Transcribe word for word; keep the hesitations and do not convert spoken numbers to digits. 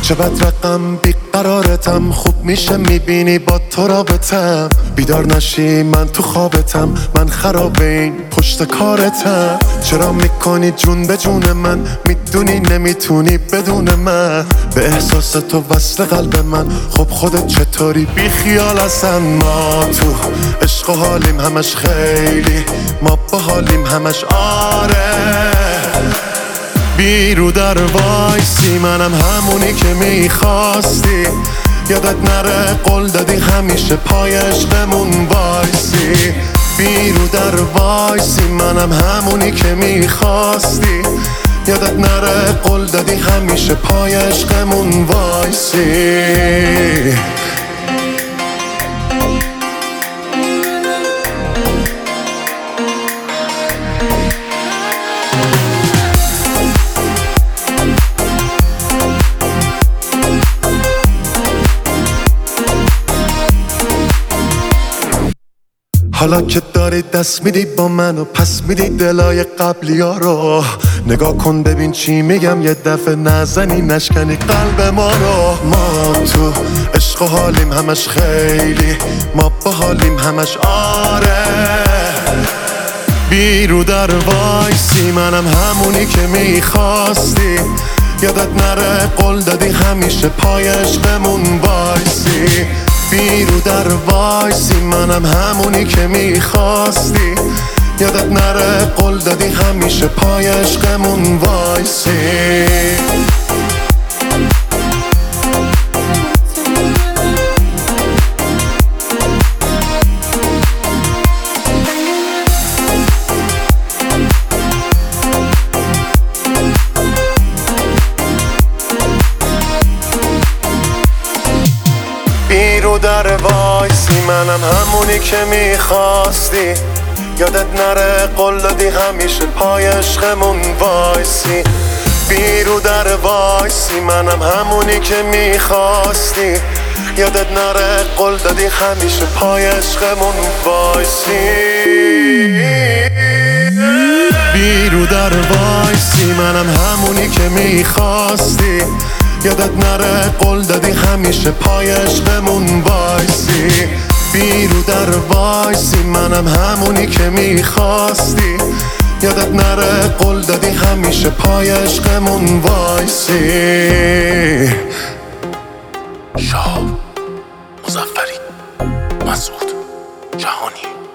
چه بد رقم بیقرارتم، خوب میشه میبینی با تو رابطم. بیدار نشی من تو خوابتم، من خراب این پشت کارتم. چرا میکنی جون به جون من، میدونی نمیتونی بدون من. به احساس تو وصل قلب من، خب خودت چطوری بی خیال هستن. ما تو عشق و حالیم همش خیلی، ما با حالیم همش آره. بیرو در وایسی منم همونی که میخواستی. یادت نره قول دادی همیشه پای عشقمون وایسی. بیرو در وایسی منم همونی که میخواستی. یادت نره قول دادی همیشه پای عشقمون وایسی. حالا که داری دست میدی با من و پس میدی دلای قبلی ها رو، نگاه کن ببین چی میگم، یه دفعه نزنی نشکنی قلب ما رو. ما تو عشق و حالیم همش خیلی، ما با حالیم همش آره. بیرو در وایسی منم همونی که میخواستی. یادت نره قول دادی همیشه پای عشقمون وایسی. بیرو در وایسی منم همونی که میخواستی. یادت نره قول دادی همیشه پای عشقمون وایسی. بیرو در وایسی منم همونی که میخواستی. یادت نره قول دادی همیشه پای عشقمون وایسی. بیرو در وایسی منم همونی که میخواستی. یادت نره قول دادی همیشه پای عشقمون وایسی. بیرو در وایسی منم همونی که میخواستی. یادت نره قول دادی همیشه پای عشقمون وایسی. بیرو در وایسی منم همونی که میخواستی. یادت نره قول دادی همیشه پای عشقمون وایسی. شاه مظفری، مسعود جهانی.